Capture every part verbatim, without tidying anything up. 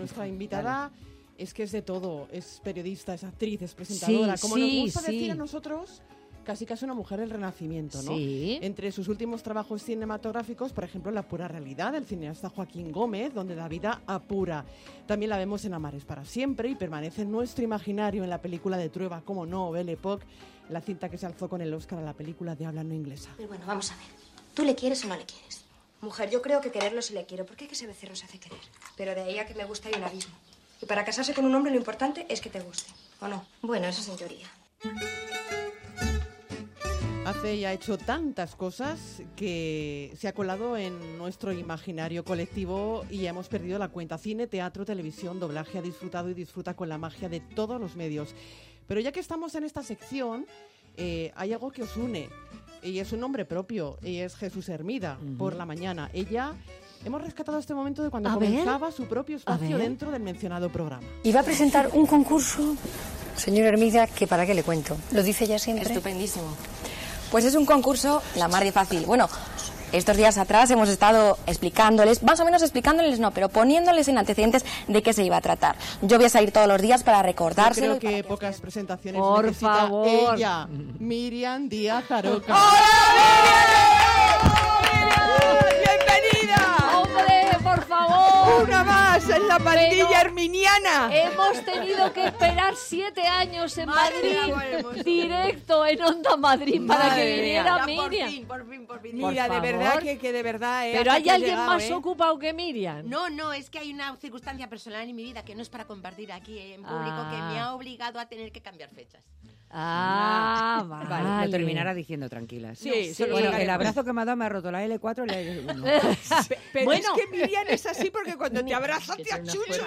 nuestra invitada es que es de todo. Es periodista, es actriz, es presentadora. Sí, Como sí, nos gusta sí. decir a nosotros, casi casi una mujer del Renacimiento, ¿no? Sí. Entre sus últimos trabajos cinematográficos, por ejemplo, La pura realidad, del cineasta Joaquín Gómez, donde la vida apura. También la vemos en Amares para siempre y permanece en nuestro imaginario en la película de Trueba, como no, Belle Époque, la cinta que se alzó con el Oscar a la película de habla no inglesa. Pero bueno, vamos a ver. ¿Tú le quieres o no le quieres? Mujer, yo creo que quererlo sí le quiero, porque hay que ese becerro se hace querer. Pero de ahí a que me gusta hay un abismo. Y para casarse con un hombre lo importante es que te guste, ¿o no? Bueno, eso es en teoría. Hace y ha hecho tantas cosas que se ha colado en nuestro imaginario colectivo y ya hemos perdido la cuenta. Cine, teatro, televisión, doblaje, ha disfrutado y disfruta con la magia de todos los medios. Pero ya que estamos en esta sección, eh, hay algo que os une. Y es un nombre propio, y es Jesús Hermida, uh-huh. por la mañana. Ella, hemos rescatado este momento de cuando a comenzaba ver, su propio espacio dentro del mencionado programa. Y va a presentar un concurso, señor Hermida, que para qué le cuento. ¿Lo dice ya siempre? Estupendísimo. Pues es un concurso la mar de fácil. Bueno, estos días atrás hemos estado explicándoles, más o menos explicándoles no, pero poniéndoles en antecedentes de qué se iba a tratar. Yo voy a salir todos los días para recordárselo. Yo creo que que pocas que presentaciones por necesita favor. ella, Miriam Díaz Aroca. ¡Bienvenida! ¡Hombre, por favor! ¡Una más en la pandilla Pero herminiana! Hemos tenido que esperar siete años en Madrid, directo en Onda Madrid, para Madre que viniera mía. Miriam. Por fin, por fin, por fin. Mira, Por de verdad favor. que, que de verdad... Eh, Pero hasta hay que has alguien llegado, más ¿eh? ocupado que Miriam. No, no, es que hay una circunstancia personal en mi vida que no es para compartir aquí en público Ah. que me ha obligado a tener que cambiar fechas. Ah, vale. Vale, lo terminará diciendo tranquila. Sí, Sí. solo Bueno, sacaremos. el abrazo que me ha dado me ha roto la L cuatro y la L uno. Pe- Pero Bueno. es que Miriam es así porque cuando te abraza te achucha.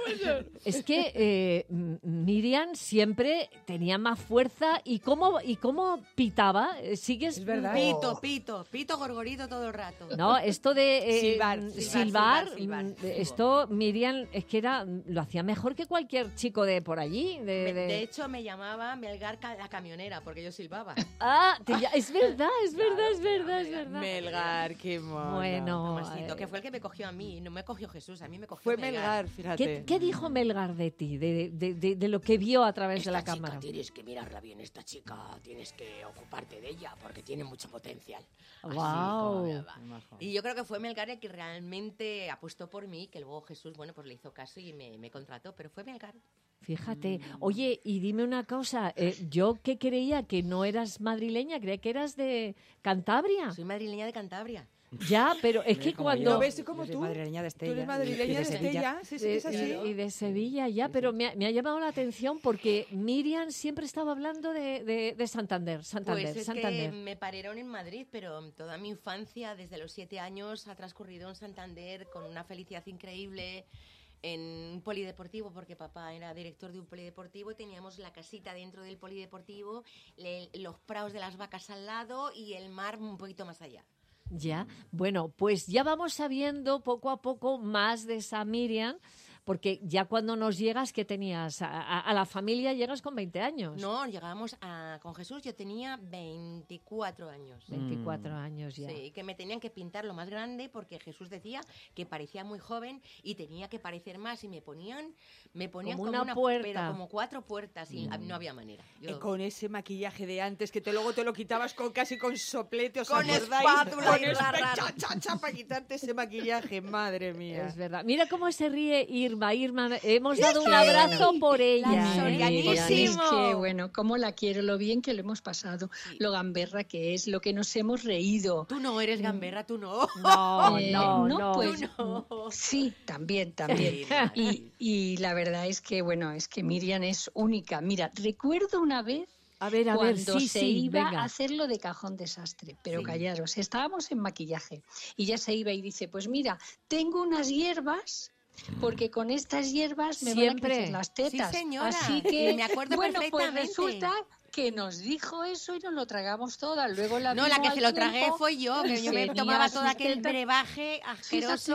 Es que eh, M- Miriam siempre tenía más fuerza y cómo y cómo pitaba. Eh, ¿Sigues? Es verdad. Pito, pito, pito gorgorito todo el rato. No, esto de eh, Silbar, mm, silbar, silbar, silbar, silbar, mm, silbo. esto Miriam es que era lo hacía mejor que cualquier chico de por allí. De, Me- de- de hecho, me llamaba Melgar ca- la camionera porque yo silbaba. Ah, te ya- es verdad, es verdad, es verdad, es verdad. Melgar, qué mono. Bueno, Tomasito, eh, que fue el que me cogió a mí, no me cogió Jesús, a mí me cogió Fue Melgar, fíjate. ¿qué, qué dijo Melgar de ti, de, de- de- de lo que vio a través de la Esta cámara? chica, tienes que mirarla bien, esta chica, tienes que ocuparte de ella porque tiene mucho potencial. Así, Guau. como va. Y yo creo que fue Melgar el que realmente apostó por mí, que luego Jesús, bueno, pues le hizo caso y me, me contrató, pero fue Melgar. Fíjate. Oye, y dime una cosa, eh, yo que creía que no eras madrileña, creía que eras de Cantabria. Soy madrileña de Cantabria. Ya, pero es que Como cuando... ¿Lo ves como Yo soy tú? madrileña de Tú Estella. eres madrileña de Sevilla. Estella, sí, sí, de- es así. y de Sevilla, ya, pero me ha, me ha llamado la atención porque Miriam siempre estaba hablando de, de- de Santander, Santander, Pues es Santander. que me parieron en Madrid, pero toda mi infancia, desde los siete años, ha transcurrido en Santander con una felicidad increíble, en un polideportivo, porque papá era director de un polideportivo y teníamos la casita dentro del polideportivo, le- los prados de las vacas al lado y el mar un poquito más allá. Ya, bueno, pues ya vamos sabiendo poco a poco más de esa Miriam, porque ya cuando nos llegas, ¿qué tenías? A, a- a la familia llegas con veinte años. No, llegábamos a, con Jesús, yo tenía veinticuatro años. veinticuatro años ya. Sí, que me tenían que pintar lo más grande porque Jesús decía que parecía muy joven y tenía que parecer más y me ponían me ponían Como como, una una puerta. pero como cuatro puertas y no había manera. Yo- Eh, con ese maquillaje de antes que te, luego te lo quitabas con casi con soplete, ¿os Con acordáis? espátula Con y espa- ra, ra. cha, cha, cha, para quitarte ese maquillaje, madre mía. Es verdad. Mira cómo se ríe Irma. Irma, hemos dado un abrazo por ella. La ¿eh? Sorianísimo. Es que, bueno, cómo la quiero, lo bien que lo hemos pasado, lo gamberra que es, lo que nos hemos reído. Tú no eres gamberra, tú no. No, Eh, no, no. pues, Tú no. sí, también, también. Y, y la verdad es que, bueno, es que Miriam es única. Mira, recuerdo una vez A ver, a ver, cuando sí, se sí, iba venga. a hacerlo de cajón desastre, pero callaros, estábamos en maquillaje y ya se iba y dice, pues mira, tengo unas hierbas porque con estas hierbas me van a Siempre. crecer las tetas. Sí, señora. Así que, Me acuerdo bueno, pues perfectamente. resulta que nos dijo eso y nos lo tragamos toda. Luego la No, la vino que al se lo tragué tiempo fue yo, y que yo me tenía tomaba sus todo aquel tetas. brebaje asqueroso,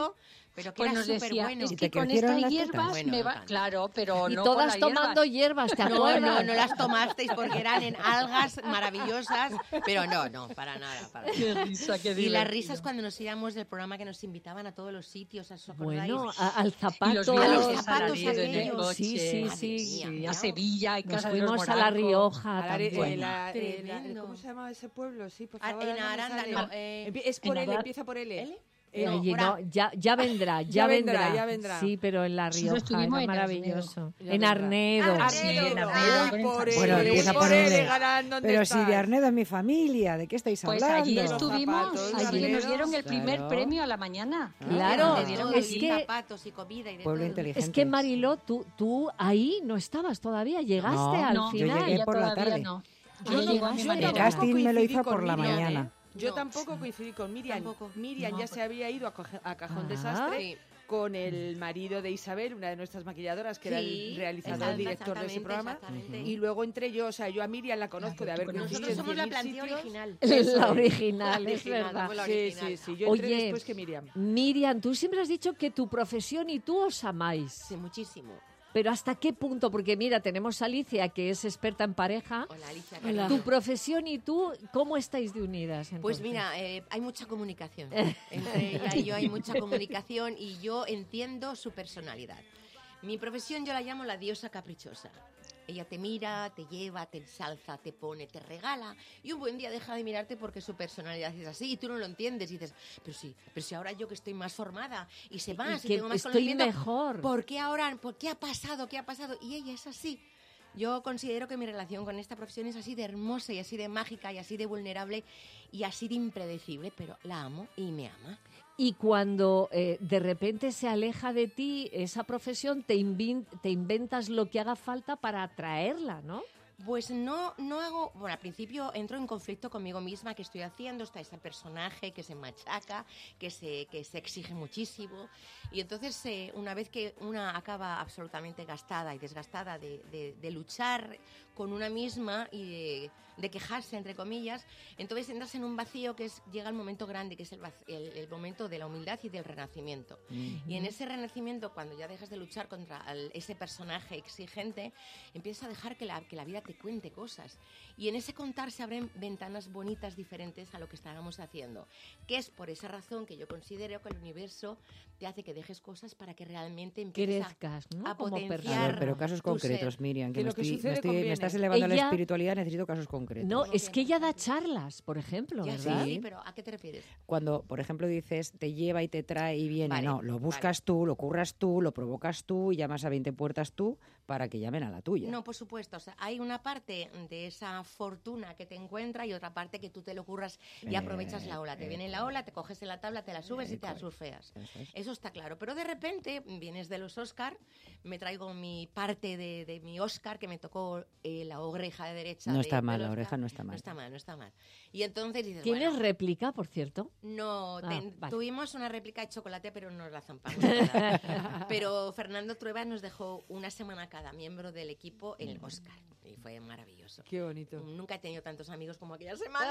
Pero que Pues era nos súper decía, bueno. es ¿Y que te con crecieron estas las hierbas tetas? Bueno, me no va... tanto. Claro, pero Y no todas con las tomando hierbas. hierbas, ¿te No, acuerdas? no, no las tomasteis porque eran en algas maravillosas, pero no, no, para nada. Para Qué nada. risa, qué Y las divertido. risas cuando nos íbamos del programa que nos invitaban a todos los sitios, ¿os acordáis? Bueno, a- al zapato. Y los A los viajes a zapatos Laredo en el aquellos. coche. Sí, sí, Madre sí. mía, Sí, mira. a Sevilla, y Nos Casa de los fuimos a La Morancos. Rioja A la- también. en la- en la- Tremendo. ¿Cómo se llamaba ese pueblo? Sí, por Ah, favor. en ahora no me Aranda, sale. no, eh, Empie- es por en L, Aranda. empieza por L. ¿L? Eh, No, Oye, por no, A. ya, ya vendrá, ya, Ya vendrá, vendrá. ya vendrá. Sí, pero en La Nosotros Rioja estuvimos era en maravilloso. Ya En vendrá. Arnedo. Ah, sí, en Arnedo, Uy, con el por zapato. Bueno, L, empieza uy, por por L, L. Galán, ¿dónde Pero si estás? de Arnedo es mi familia, ¿de qué estáis Pues hablando? allí Los estuvimos, zapatos, allí Arnedo. nos dieron el primer Claro. premio a la mañana. Claro, Le dieron todo, es y que- zapatos y comida y de Pueblo todo. inteligente. Es que Mariló, tú, tú ahí no estabas todavía, llegaste No, al No, yo final. llegué ella por la todavía tarde. no. Yo Yo no- llego a mi yo marido. El tampoco casting me lo coincidí hizo con por la Miriam, mañana. ¿eh? Yo No. tampoco coincidí con Miriam. Tampoco. Miriam No, ya pues- se había ido a, coge- a Cajón Ah. Desastre Sí. con el marido de Isabel, una de nuestras maquilladoras, que era Sí, el realizador, exacta- director de ese exactamente, programa. exactamente. Y luego entré yo, o sea, yo a Miriam la conozco de haber Claro, tú coincidido Nosotros en somos la cien mil plantilla sitios. original. La Eso original, La es original, verdad. somos la Sí, original. sí, sí. Yo entré Oye, después que Miriam. Miriam, tú siempre has dicho que tu profesión y tú os amáis. Sí, muchísimo. Pero ¿hasta qué punto? Porque mira, tenemos a Alicia, que es experta en pareja. Hola, Alicia. Tu cariño. profesión y tú, ¿cómo estáis de unidas? Pues entonces? mira, eh, hay mucha comunicación. Entre ella y yo hay mucha comunicación y yo entiendo su personalidad. Mi profesión yo la llamo la diosa caprichosa. Ella te mira, te lleva, te ensalza, te pone, te regala y un buen día deja de mirarte porque su personalidad es así y tú no lo entiendes y dices, pero sí, pero si ahora yo que estoy más formada y sé más y, que tengo más estoy conocimiento, mejor. ¿por qué ahora? ¿Por qué ha pasado? ¿Qué ha pasado? Y ella es así. Yo considero que mi relación con esta profesión es así de hermosa y así de mágica y así de vulnerable y así de impredecible, pero la amo y me ama. Y cuando eh, de repente se aleja de ti esa profesión, te, invin- te inventas lo que haga falta para atraerla, ¿no? Pues no, no hago... Bueno, al principio entro en conflicto conmigo misma, que estoy haciendo, está ese personaje que se machaca, que se, que se exige muchísimo. Y entonces, eh, una vez que una acaba absolutamente gastada y desgastada de, de, de luchar con una misma y de, de quejarse, entre comillas, entonces entras en un vacío que es, llega el momento grande, que es el, vac- el, el momento de la humildad y del renacimiento. Y en ese renacimiento, cuando ya dejas de luchar contra el- ese personaje exigente, empiezas a dejar que la, que la vida te cuente cosas. Y en ese contar se abren ventanas bonitas diferentes a lo que estábamos haciendo. Que es por esa razón que yo considero que el universo te hace que dejes cosas para que realmente empieces a, Crezcas, ¿no? a Como potenciar persona. A ver, pero casos tu concretos, ser. Miriam, que, Que me, lo que estoy- me sucede estoy- me conviene. estás elevando a la Ella- espiritualidad, necesito casos concretos. No, ¿Cómo es que que ella da haces? charlas, por ejemplo, Ya, sí, ¿verdad? sí, pero ¿a qué te refieres? Cuando, por ejemplo, dices te lleva y te trae y viene, Vale, no, lo buscas tú, lo curras tú, lo provocas tú y llamas a veinte puertas tú para que llamen a la tuya. No, por supuesto. O sea, hay una parte de esa fortuna que te encuentra y otra parte que tú te lo curras y Eh, aprovechas la ola. Te viene la ola, te coges en la tabla, te la subes y te la surfeas. Eso es. Eso está claro. Pero de repente vienes de los Oscar, me traigo mi parte de, de mi Oscar que me tocó eh, la oreja de derecha. No de- está mal, del la Oscar. oreja no está mal. No está mal, no está mal. Y entonces dices, ¿Tienes bueno, réplica, por cierto? no, Ah, ten- vale. tuvimos una réplica de chocolate, pero nos la zampamos. nada. Pero Fernando Trueba nos dejó una semana cada miembro del equipo el Oscar y fue maravilloso. Qué bonito. Nunca he tenido tantos amigos como aquella semana.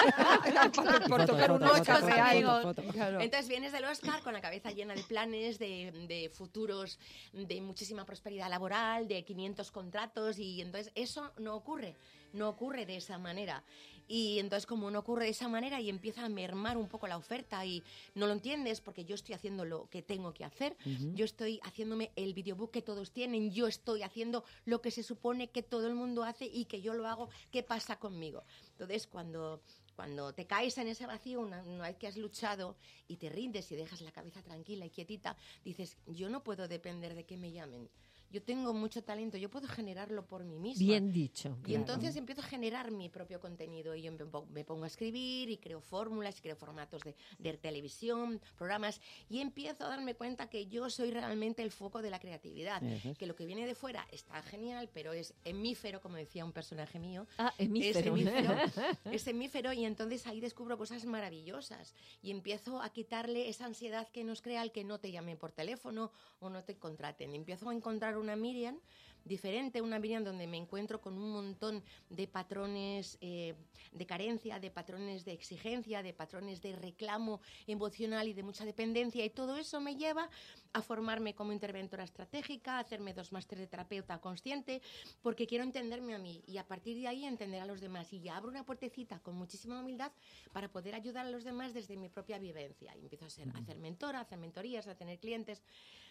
por, por Foto, tocar un foto, ocho foto, de foto, algo. foto, foto. Claro. Entonces vienes del Oscar con la cabeza llena de planes, de, de futuros, de muchísima prosperidad laboral, de quinientos contratos y entonces eso no ocurre, no ocurre de esa manera. Y entonces como no ocurre de esa manera y empieza a mermar un poco la oferta y no lo entiendes porque yo estoy haciendo lo que tengo que hacer, yo estoy haciéndome el videobook que todos tienen, yo estoy haciendo lo que se supone que todo el mundo hace y que yo lo hago, ¿qué pasa conmigo? Entonces cuando... Cuando te caes en ese vacío, una, una vez que has luchado y te rindes y dejas la cabeza tranquila y quietita, dices, yo no puedo depender de que me llamen. Yo tengo mucho talento, yo puedo generarlo por mí misma. Bien dicho. Y claro. entonces empiezo a generar mi propio contenido y yo me pongo, me pongo a escribir y creo fórmulas, y creo formatos de, de televisión, programas y empiezo a darme cuenta que yo soy realmente el foco de la creatividad, Eso es. que lo que viene de fuera está genial, pero es hemífero, como decía un personaje mío, Ah, es hemífero. hemífero, es hemífero y entonces ahí descubro cosas maravillosas y empiezo a quitarle esa ansiedad que nos crea el que no te llamen por teléfono o no te contraten. Empiezo a encontrar una Miriam diferente, una Miriam donde me encuentro con un montón de patrones eh, de carencia, de patrones de exigencia, de patrones de reclamo emocional y de mucha dependencia, y todo eso me lleva a formarme como interventora estratégica, a hacerme dos másteres de terapeuta consciente, porque quiero entenderme a mí y a partir de ahí entender a los demás, y ya abro una puertecita con muchísima humildad para poder ayudar a los demás desde mi propia vivencia, y empiezo a, ser, a hacer mentora, a hacer mentorías, a tener clientes,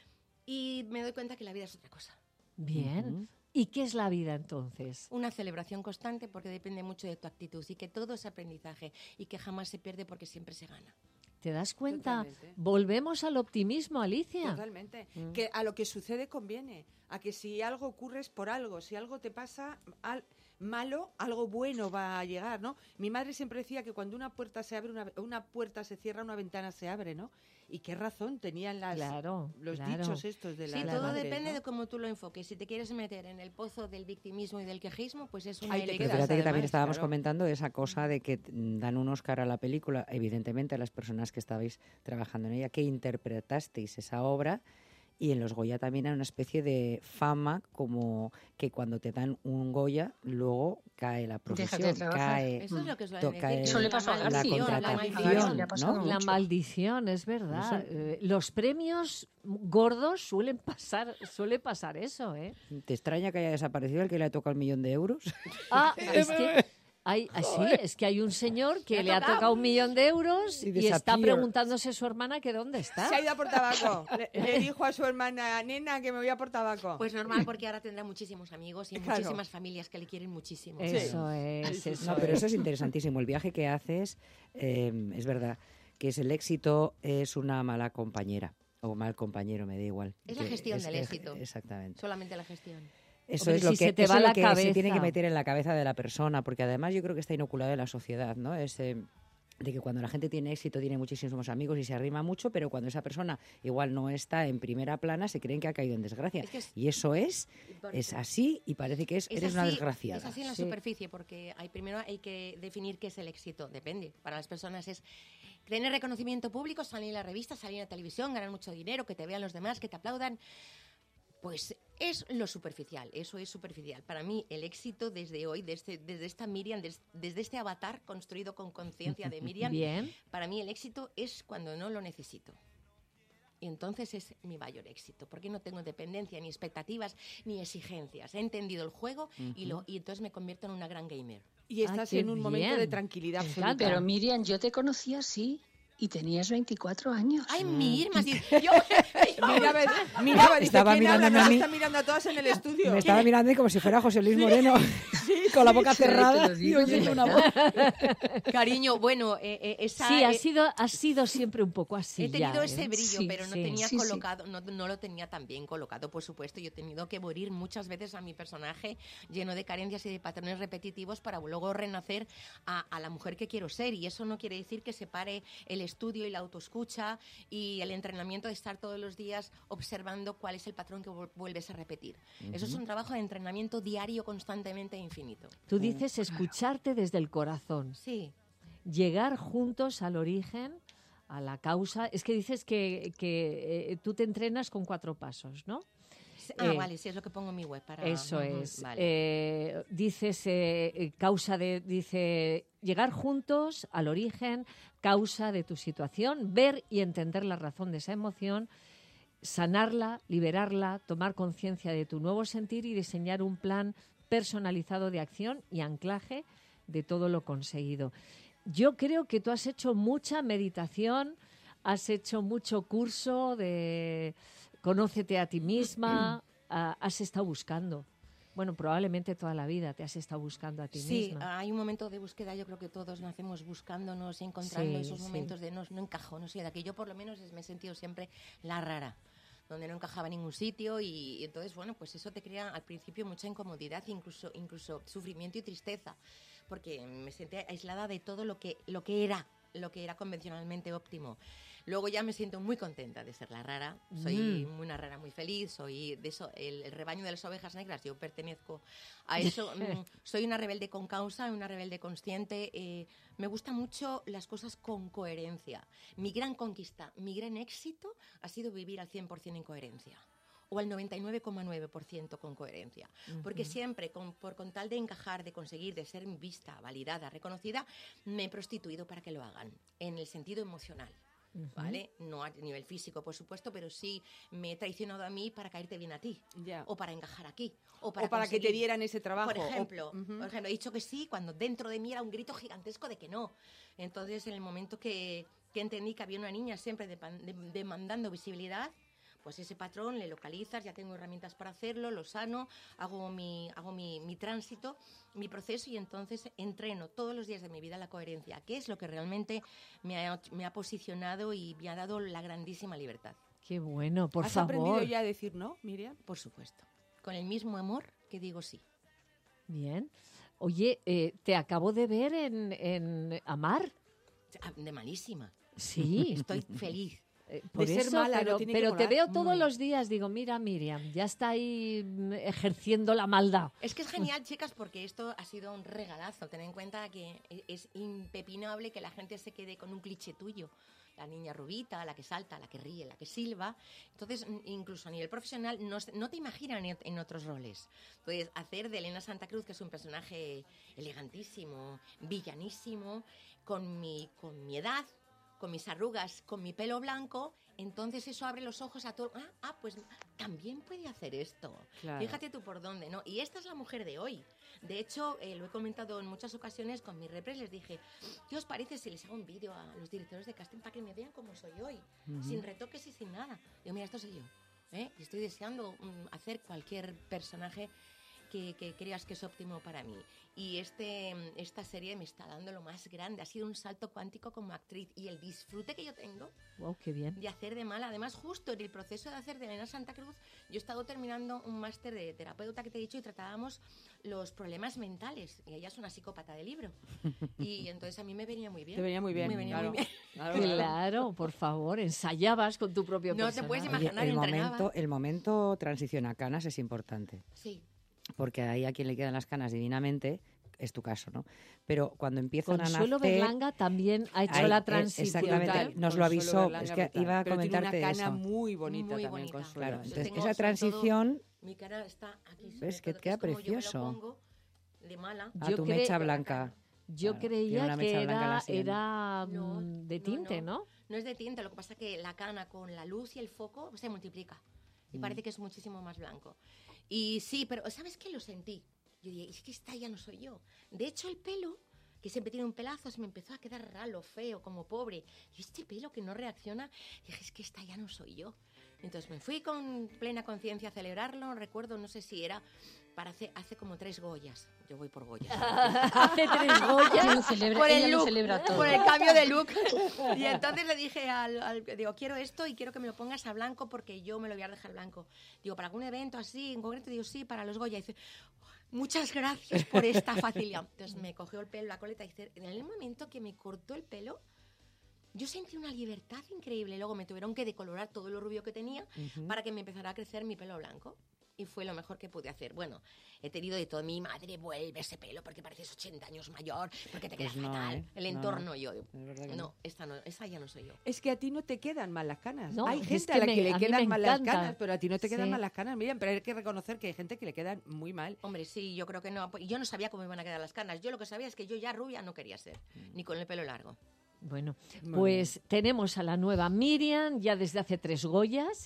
y me doy cuenta que la vida es otra cosa. Bien. Uh-huh. ¿Y qué es la vida entonces? Una celebración constante, porque depende mucho de tu actitud, y que todo es aprendizaje y que jamás se pierde porque siempre se gana. ¿Te das cuenta? Totalmente. Volvemos al optimismo, Alicia. Totalmente. Mm. Que a lo que sucede conviene. A que si algo ocurre es por algo. Si algo te pasa al malo, algo bueno va a llegar, ¿no? Mi madre siempre decía que cuando una puerta se abre, una, una puerta se cierra, una ventana se abre, ¿no? Y qué razón tenían las, claro, los claro. dichos estos de la Sí, la todo madre, depende ¿no? de cómo tú lo enfoques. Si te quieres meter en el pozo del victimismo y del quejismo, pues es una Ahí te elección. Pero fíjate que también además, estábamos claro. comentando de esa cosa de que dan un Oscar a la película, evidentemente a las personas que estabais trabajando en ella, que interpretasteis esa obra, y en los Goya también hay una especie de fama, como que cuando te dan un Goya, luego cae la profesión, Déjate de trabajar. cae, Eso es lo que os lo to- cae Eso le pasó a la García, la contratación, le ha pasado ¿no? mucho. La maldición, es verdad. Eso- Eh, los premios gordos suelen pasar, suele pasar eso, ¿eh? ¿Te extraña que haya desaparecido el que le ha tocado el millón de euros? Ah, es que hay, ah, sí, es que hay un señor que Le ha le ha tocado. tocado un millón de euros Y y está disappear. preguntándose su hermana que dónde está. Se ha ido a por tabaco. Le, le dijo a su hermana, nena, que me voy a por tabaco. Pues normal, porque ahora tendrá muchísimos amigos y Claro. muchísimas familias que le quieren muchísimo. Eso es, eso No, pero es. eso es interesantísimo. El viaje que haces, eh, es verdad, que es el éxito es una mala compañera o mal compañero, me da igual. Es la Que gestión es- del es- éxito. Exactamente. Solamente la gestión. Eso Hombre, es lo si que, se te eso va es lo la que se tiene que cabeza. meter en la cabeza de la persona, porque además yo creo que está inoculado en la sociedad, ¿no? Ese de que cuando la gente tiene éxito tiene muchísimos amigos y se arrima mucho, pero cuando esa persona igual no está en primera plana se creen que ha caído en desgracia. Es que es- y eso es, es así y parece que es, Es eres una así- desgraciada. Es así en la Sí. superficie, porque hay, primero hay que definir qué es el éxito. Depende. Para las personas es tener reconocimiento público, salir en la revista, salir en la televisión, ganar mucho dinero, que te vean los demás, que te aplaudan. Pues es lo superficial, eso es superficial. Para mí el éxito desde hoy, desde, desde esta Miriam, des- desde este avatar construido con conciencia de Miriam, Bien. para mí el éxito es cuando no lo necesito. Y entonces es mi mayor éxito, porque no tengo dependencia, ni expectativas, ni exigencias. He entendido el juego y, lo, y entonces me convierto en una gran gamer. Y estás Ah, qué en un momento bien. de tranquilidad Me absoluta. encanta. Pero Miriam, yo te conocí así y tenías veinticuatro años. ¡Ay, mi Irma! sí, yo, yo- Miraba, miraba, dice, Estaba ¿quién habla? mirándome Nos a mí. está mirando a todas en el estudio. Me estaba mirando como si fuera José Luis Moreno, con la boca sí, te cerrada lo y digo, oyendo de una verdad. voz. Cariño, bueno, eh, eh, esa, Sí, ha eh, sido, ha sido siempre un poco así. he tenido ya, ese ¿eh? brillo, Sí, pero no sí. tenía Sí, sí. colocado, no, no lo tenía tan bien colocado, por supuesto. Yo he tenido que morir muchas veces a mi personaje lleno de carencias y de patrones repetitivos para luego renacer a, a la mujer que quiero ser. Y eso no quiere decir que separe el estudio y la autoescucha y el entrenamiento de estar todos los días observando cuál es el patrón que vu- vuelves a repetir. Eso es un trabajo de entrenamiento diario, constantemente e infinito. Tú dices escucharte desde el corazón, Sí. llegar juntos al origen, a la causa. Es que dices que, que eh, tú te entrenas con cuatro pasos, ¿no? Ah, Eh, vale, sí, es lo que pongo en mi web. Para... Eso Ujú, es. vale. Eh, dices eh, eh, causa de, dice llegar juntos al origen, causa de tu situación, ver y entender la razón de esa emoción, sanarla, liberarla, tomar conciencia de tu nuevo sentir y diseñar un plan personalizado de acción y anclaje de todo lo conseguido. Yo creo que tú has hecho mucha meditación, has hecho mucho curso de conócete a ti misma, ah, has estado buscando. Bueno, probablemente toda la vida te has estado buscando a ti Sí, misma. hay un momento de búsqueda, yo creo que todos nacemos buscándonos y encontrando Sí, esos sí. momentos de no, no encajo, no sé, de que yo por lo menos es- me he sentido siempre la rara, donde no encajaba en ningún sitio y, y entonces, bueno, pues eso te crea al principio mucha incomodidad, incluso, incluso sufrimiento y tristeza, porque me sentía aislada de todo lo que, lo que era, lo que era convencionalmente óptimo. Luego ya me siento muy contenta de ser la rara, soy Mm. una rara muy feliz, soy de eso, el, el rebaño de las ovejas negras, yo pertenezco a eso, mm, soy una rebelde con causa, una rebelde consciente, eh, me gustan mucho las cosas con coherencia. Mi gran conquista, mi gran éxito ha sido vivir al cien por ciento en coherencia. o al noventa y nueve coma nueve por ciento con coherencia. Uh-huh. Porque siempre, con, por con tal de encajar, de conseguir, de ser vista, validada, reconocida, me he prostituido para que lo hagan, en el sentido emocional. Uh-huh. ¿Vale? No a nivel físico, por supuesto, pero sí me he traicionado a mí para caerte bien a ti, yeah. o para encajar aquí, o para, o para que te dieran ese trabajo. Por ejemplo, o, uh-huh. por ejemplo, he dicho que sí cuando dentro de mí era un grito gigantesco de que no. Entonces, en el momento que, que entendí que había una niña siempre de, de, demandando visibilidad, pues ese patrón le localizas, ya tengo herramientas para hacerlo, lo sano, hago mi, hago mi, mi tránsito, mi proceso, y entonces entreno todos los días de mi vida la coherencia, que es lo que realmente me ha, me ha posicionado y me ha dado la grandísima libertad. Qué bueno, por ¿Has favor. ¿Has aprendido ya a decir no, Miriam? Por supuesto, con el mismo amor que digo sí. Bien. Oye, eh, te acabo de ver en, en Amar. De malísima. Sí. Estoy feliz. Eh, por de eso, ser mala, pero, no tiene pero que te molar. veo todos mm. los días, digo, mira Miriam, ya está ahí ejerciendo la maldad. Es que es genial, chicas, porque esto ha sido un regalazo. Ten en cuenta que es impepinable que la gente se quede con un cliché tuyo. La niña rubita, la que salta, la que ríe, la que silba. Entonces, incluso a nivel profesional, no, no te imaginan en, en otros roles. Entonces, hacer de Elena Santa Cruz, que es un personaje elegantísimo, villanísimo, con mi, con mi edad, con mis arrugas, con mi pelo blanco, entonces eso abre los ojos a todo. Ah, ah pues también puede hacer esto. Claro. Fíjate tú por dónde, ¿no? Y esta es la mujer de hoy. De hecho, eh, lo he comentado en muchas ocasiones con mis repres, les dije, ¿qué os parece si les hago un vídeo a los directores de casting para que me vean cómo soy hoy? Uh-huh. Sin retoques y sin nada. Digo, mira, esto soy yo. ¿eh? Y estoy deseando um, hacer cualquier personaje que, que creas que es óptimo para mí. Y este, esta serie me está dando lo más grande. Ha sido un salto cuántico como actriz. Y el disfrute que yo tengo wow, qué bien. de hacer de mala. Además, justo en el proceso de hacer de Elena Santa Cruz, yo he estado terminando un máster de terapeuta que te he dicho y tratábamos los problemas mentales. Y ella es una psicópata de libro. Y entonces a mí me venía muy bien. Te venía muy bien. Me venía claro. muy bien. Claro, claro, por favor, ensayabas con tu propio no personaje. te puedes imaginar, Oye, el entrenaba. momento, el momento transición a canas es importante. Sí. Porque ahí a quien le quedan las canas divinamente, es tu caso, ¿no? Pero cuando empiezan Consuelo a nacer... Berlanga también ha hecho ahí, la transición. Exactamente, Brutal. nos lo avisó. Berlanga, Es que brutal. iba a Pero comentarte tiene una cana eso. muy bonita Muy también, bonita. Consuelo. Claro, Yo entonces tengo, esa sobre transición... todo, mi cara está aquí. ¿Ves? sobre Que todo, queda es como yo me lo precioso. pongo de mala. A Yo tu cre- mecha blanca. Yo Claro, tiene creía una que mecha blanca en la era, sien. era No, mm, de no, tinte, no. ¿no? No es de tinte, lo que pasa es que la cana con la luz y el foco se multiplica. Y Mm. parece que es muchísimo más blanco. Y sí, pero ¿sabes qué? Lo sentí. Yo dije, es que esta ya no soy yo. De hecho, el pelo, que siempre tiene un pelazo, se me empezó a quedar ralo, feo, como pobre. Y este pelo que no reacciona, dije, es que esta ya no soy yo. Entonces me fui con plena conciencia a celebrarlo. Recuerdo, no sé si era para hace, hace como tres Goyas. Yo voy por Goyas. Hace tres Goyas. Ella lo celebra, por ella el lo look, celebra todo. por el cambio de look. Y entonces le dije al, al... Digo, quiero esto y quiero que me lo pongas a blanco porque yo me lo voy a dejar blanco. Digo, ¿para algún evento así en concreto? Digo, sí, para los Goya. Y dice, muchas gracias por esta facilidad. Entonces me cogió el pelo, la coleta y dice, en el momento que me cortó el pelo, yo sentí una libertad increíble. Luego me tuvieron que decolorar todo lo rubio que tenía uh-huh. para que me empezara a crecer mi pelo blanco. Y fue lo mejor que pude hacer. Bueno, he tenido de todo. Mi madre, vuelve ese pelo porque pareces ochenta años mayor, porque te queda Pues no, fatal. ¿eh? El No, entorno, no. yo. Es verdad que No, no. esta no, esa ya no soy yo. Es que a ti no te quedan mal las canas. No, hay es gente que a la me- que le a mí quedan me mal las encanta. canas, pero a ti no te quedan Sí. mal las canas. Miren, pero hay que reconocer que hay gente que le quedan muy mal. Hombre, sí, yo creo que no. Yo no sabía cómo me iban a quedar las canas. Yo lo que sabía es que yo ya rubia no quería ser, ni con el pelo largo. Bueno, Muy pues tenemos a la nueva Miriam ya desde hace tres Goyas.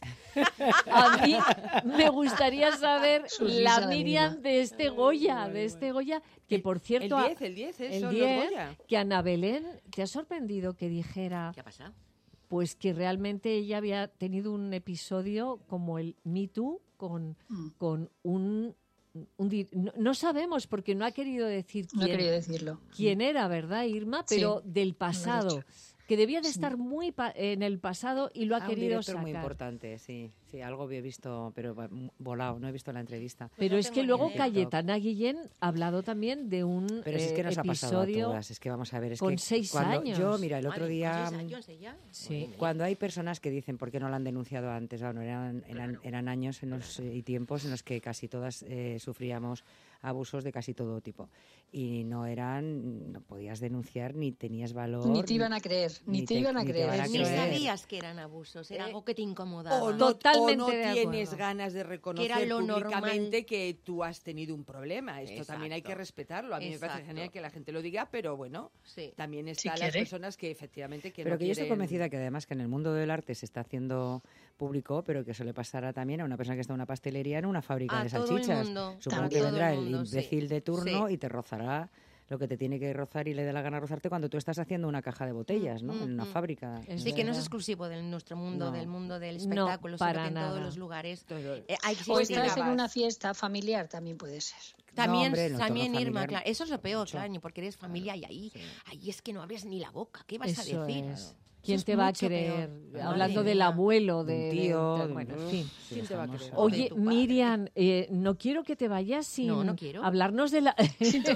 A mí me gustaría saber Su la risa de Miriam vida. de este Goya, de este Goya, que por cierto, el a- diez, el diez, ¿eh? el Son diez, los Goya. que Ana Belén, ¿te ha sorprendido que dijera ¿Qué ha pasado? pues que realmente ella había tenido un episodio como el Me Too con, Mm. con un... un di- no, no sabemos porque no ha querido decir No quién, quería decirlo. quién era, ¿verdad, Irma? Sí, Pero del lo has pasado, dicho. que debía de Sí. estar muy pa- en el pasado y lo ha Ah, un querido director sacar. muy importante, sí. Sí, algo he visto, pero va- m- volado, no he visto la entrevista. Pero No es que tengo ni luego idea. Cayetana Guillén ha hablado también de un Pero si es que eh, nos ha pasado a episodio todas, es que vamos a ver, es con que seis cuando años. yo, mira, el otro Madre, día, ¿con seis años ella? Sí. cuando hay personas que dicen por qué no la han denunciado antes, bueno, eran, eran, eran años en los, eh, y tiempos en los que casi todas eh, sufríamos abusos de casi todo tipo y no eran, no podías denunciar ni tenías valor. Ni te iban a creer, ni, ni te, te- iban a ni te creer. van a Ni creer. sabías que eran abusos, era Eh, algo que te incomodaba. O no, Totalmente Totalmente no de tienes acuerdo. ganas de reconocer Que era lo públicamente normal. que tú has tenido un problema. Esto también hay que Exacto. respetarlo. A mí me parece Exacto. genial que la gente lo diga, pero bueno, Sí. también Si están las quiere. personas que efectivamente que Pero no que yo estoy quieren- convencida que además que en el mundo del arte se está haciendo público, pero que eso le pasará también a una persona que está en una pastelería en una fábrica A de todo el salchichas. mundo, Supongo a que todo vendrá el el mundo, sí. imbécil de turno Sí. y te rozará lo que te tiene que rozar y le dé la gana rozarte cuando tú estás haciendo una caja de botellas, ¿no? Mm, En una mm. fábrica. Es Sí, que no es verdad. exclusivo de nuestro mundo, No. del mundo del No, espectáculo, para sino que en nada. todos los lugares Todo- eh, hay que O existir. estás en Vas. una fiesta familiar, también puede ser. También, hombre, no, también todo Irma, familiar, claro. Eso es lo peor, mucho. claro, porque eres familia y ahí, Sí. ahí es que no abres ni la boca. ¿Qué vas Eso a decir? es. Eso ¿Quién es te va a mucho querer? peor. Hablando Madre del mía. abuelo, De de, un tío, de- de un- bueno, en Uf, fin. sí, ¿Quién te va a estamos- querer? Oye, de tu padre. Miriam, eh, no quiero que te vayas sin No, no quiero. hablarnos de la...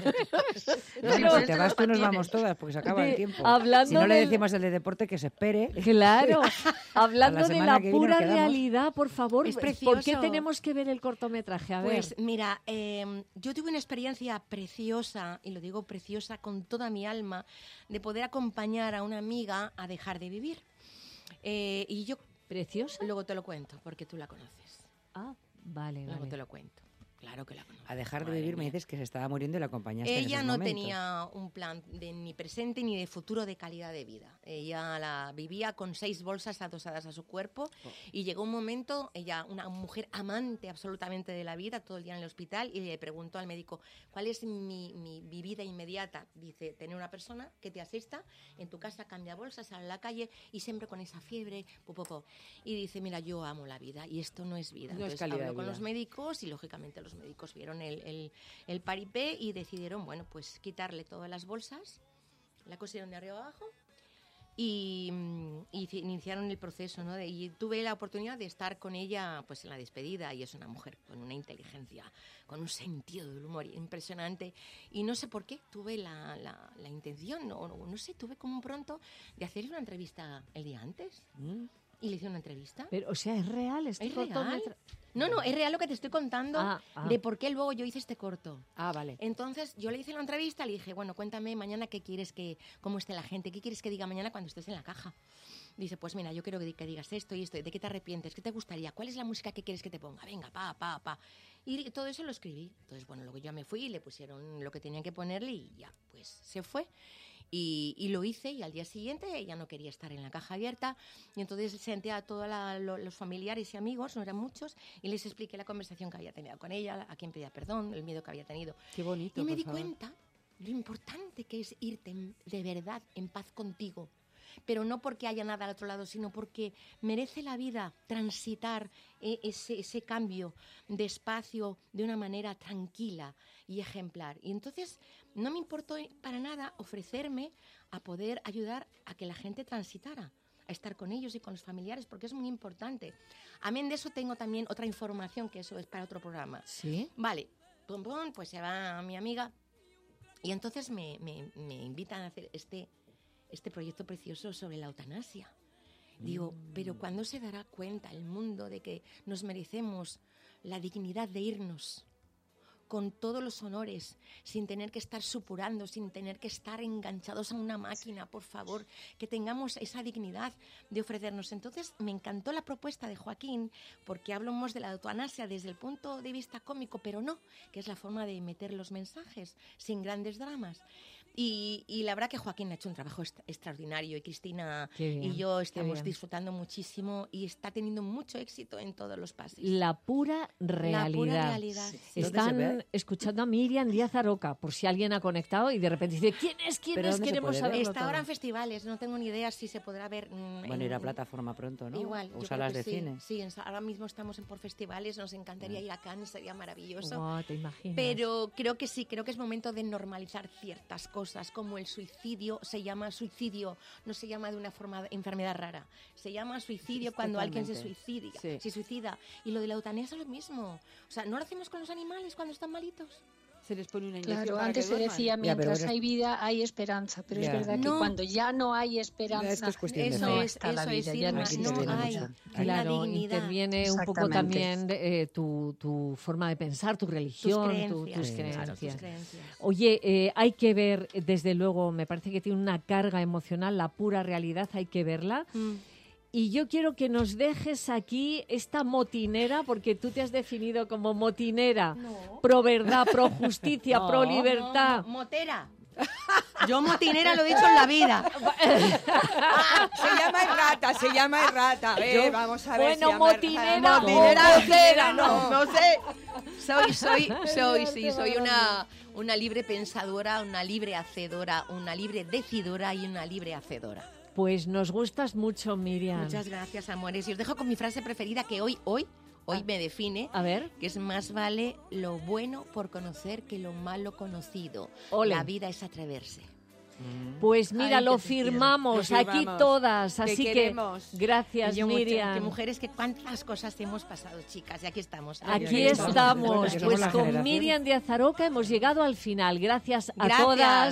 Bueno, si te vas tú nos vamos todas porque se acaba De- el tiempo. hablando Si no le del- decimos el de deporte que se espere. Claro, hablando de semana la que viene pura nos quedamos. realidad, por favor, Es ¿por qué precioso. tenemos que ver el cortometraje? A ver. Pues mira, eh, yo tuve una experiencia preciosa, y lo digo preciosa con toda mi alma, de poder acompañar a una amiga a dejar de vivir. Eh, y yo ¿Preciosa? luego te lo cuento, porque tú la conoces. Ah, vale, Luego vale. te lo cuento. Claro que la conozco. A dejar de Madre vivir me mía. dices que se estaba muriendo y la acompañaste en Ella esos no momentos. tenía un plan de ni presente ni de futuro de calidad de vida. Ella la vivía con seis bolsas adosadas a su cuerpo y llegó un momento, ella, una mujer amante absolutamente de la vida, todo el día en el hospital, y le preguntó al médico, ¿cuál es mi, mi, mi vida inmediata? Dice, tener una persona que te asista en tu casa, cambia bolsas, sale a la calle y siempre con esa fiebre, po, po, po. Y dice, mira, yo amo la vida y esto no es vida. No es Entonces calidad habló de con vida. los médicos y lógicamente los médicos vieron el, el, el paripé y decidieron, bueno, pues quitarle todas las bolsas, la cosieron de arriba abajo y, mm, y ci- iniciaron el proceso, ¿no? De- y tuve la oportunidad de estar con ella pues en la despedida y es una mujer con una inteligencia, con un sentido del humor impresionante y no sé por qué tuve la, la, la intención, no, no, no sé, tuve como un pronto de hacerle una entrevista el día antes Mm. y le hice una entrevista. Pero, o sea, ¿es real este ¿Es real? cortometraje? No, no, es real lo que te estoy contando Ah, ah. de por qué luego yo hice este corto. Ah, vale. Entonces yo le hice la entrevista, le dije, bueno, cuéntame mañana qué quieres que, cómo esté la gente, qué quieres que diga mañana cuando estés en la caja. Dice, pues mira, yo quiero que, que digas esto y esto, ¿de qué te arrepientes? ¿Qué te gustaría? ¿Cuál es la música que quieres que te ponga? Venga, pa, pa, pa. Y todo eso lo escribí. Entonces, bueno, luego yo me fui y le pusieron lo que tenían que ponerle y ya, pues se fue. Y, y lo hice y al día siguiente ella no quería estar en la caja abierta y entonces senté a todos lo, los familiares y amigos, no eran muchos, y les expliqué la conversación que había tenido con ella, a quien pedía perdón, el miedo que había tenido. Qué bonito, Y me por di favor. cuenta lo importante que es irte en- de verdad en paz contigo. Pero no porque haya nada al otro lado, sino porque merece la vida transitar eh, ese, ese cambio de espacio de una manera tranquila y ejemplar. Y entonces no me importó para nada ofrecerme a poder ayudar a que la gente transitara, a estar con ellos y con los familiares, porque es muy importante. Amén de eso tengo también otra información, que eso es para otro programa. ¿Sí? Vale, pum, pum, pues se va mi amiga y entonces me, me, me invitan a hacer este, este proyecto precioso sobre la eutanasia. Digo, pero ¿cuándo se dará cuenta el mundo de que nos merecemos la dignidad de irnos con todos los honores, sin tener que estar supurando, sin tener que estar enganchados a una máquina, por favor, que tengamos esa dignidad de ofrecernos? Entonces me encantó la propuesta de Joaquín, porque hablamos de la eutanasia desde el punto de vista cómico, pero no, que es la forma de meter los mensajes sin grandes dramas. Y, y la verdad que Joaquín ha hecho un trabajo est- extraordinario y Cristina Qué bien, y yo qué estamos bien. disfrutando muchísimo y está teniendo mucho éxito en todos los pases. La pura realidad. La pura realidad. sí. ¿Dónde se ve? Están escuchando a Miriam Díaz Aroca, por si alguien ha conectado y de repente dice, ¿quién es? ¿Quién ¿Pero es? dónde se Queremos puede ver? saberlo Está ahora en todo. festivales, no tengo ni idea si se podrá ver. mm, Bueno, en- ir a plataforma pronto, ¿no? Igual, O yo salas creo de que sí. cine. Sí, en- ahora mismo estamos en por festivales, nos encantaría ir a Cannes, sería maravilloso. Guau, te imaginas. Pero creo que sí, creo que es momento de normalizar ciertas cosas, como el suicidio se llama suicidio, no se llama de una forma de enfermedad rara, se llama suicidio Es cuando alguien se totalmente. suicida, Sí. se suicida. Y lo de la eutanasia es lo mismo. O sea, ¿no lo hacemos con los animales cuando están malitos? Se les pone una inyección Claro, para antes que se duerman. decía, pero mientras eres- hay vida, hay esperanza. Pero Ya. es verdad que No. cuando ya no hay esperanza, Esto es cuestión de Eso fe. no es, está la eso es, vida, ya no Irma, Aquí existe no interviene hay. mucho. La Claro, dignidad. interviene un poco Exactamente. también eh, tu, tu forma de pensar, tu religión, Tus tu- creencias. tus Sí, creencias. Claro, tus creencias. Oye, eh, hay que ver, desde luego, me parece que tiene una carga emocional, la pura realidad, hay que verla. Mm. Y yo quiero que nos dejes aquí esta motinera, porque tú te has definido como motinera, No. pro verdad, pro justicia, No, pro libertad. no, mo- motera. Yo motinera lo he dicho en la vida. Se llama errata, se llama errata. A ver, Yo- vamos a ver. bueno, se llama motinera, errata. Motinera, o motinera, motera. no, no sé. Soy, soy, soy, sí, soy una, una libre pensadora, una libre hacedora, una libre decidora y una libre hacedora. Pues nos gustas mucho, Miriam. Muchas gracias, amores. Y os dejo con mi frase preferida que hoy, hoy, hoy me define. A ver. Que es más vale lo bueno por conocer que lo malo conocido. Ole. La vida es atreverse. Pues mira, Ay, lo que te quiero. firmamos Lo aquí firmamos. todas, Te así que queremos. gracias, Y yo, mucha- Miriam. que mujeres, que cuántas cosas hemos pasado, chicas, y aquí estamos. Aquí Aquí estamos. estamos, Bueno, que somos pues la con generación. Miriam de Azaroca hemos llegado al final. Gracias a Gracias. todas.